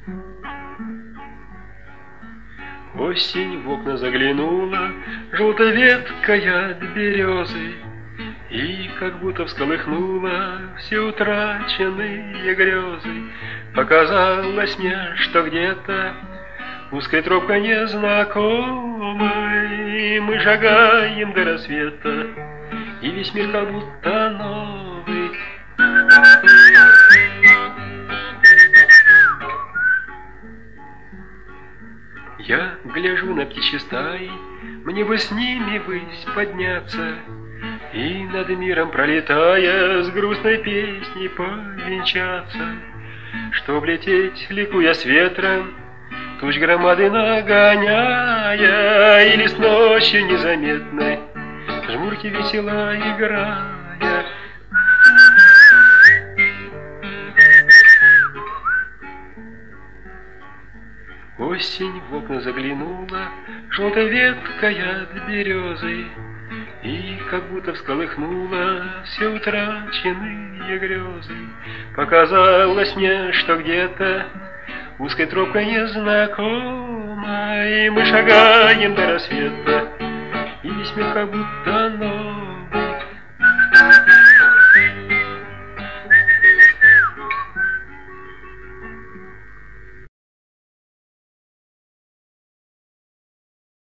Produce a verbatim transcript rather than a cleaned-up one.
Осень в окна заглянула, желтой веткой от березы, и как будто всколыхнула все утраченные грезы. Показалось мне, что где-то узкой тропкой незнакомой мы шагаем до рассвета, и весь мир как будто новый. Я гляжу на птичьи стаи, мне бы с ними ввысь подняться, и над миром пролетая с грустной песней повенчаться, чтоб лететь, ликуя с ветром, туч громады нагоняя, или с ночью незаметной жмурки весело играя. Осень в окна заглянула, желтой веткой от березы, и как будто всколыхнула все утраченные грезы. Показалось мне, что где-то узкой тропкой незнакомой мы шагаем до рассвета, и весь мир как будто ночь.